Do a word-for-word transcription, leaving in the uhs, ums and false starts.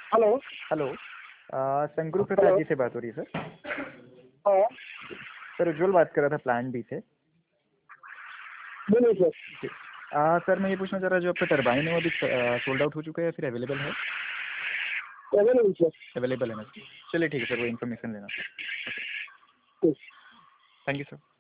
Hello. Hello, uh, Shankaru Prasad hello. जी से बात हो रही है सर? हाँ, सर उज्जवल बात कर रहा था प्लान बी से। बोलिए सर। जी। आ, सर मैं ये पूछना चाह रहा जो आपका टरबाइन है वो अभी सोल्ड आउट हो चुका है या फिर अवेलेबल है? Available sir. अवेलेबल है ना? चलिए ठीक है सर, वो इन्फॉर्मेशन लेना था। ठीक। Thank you sir.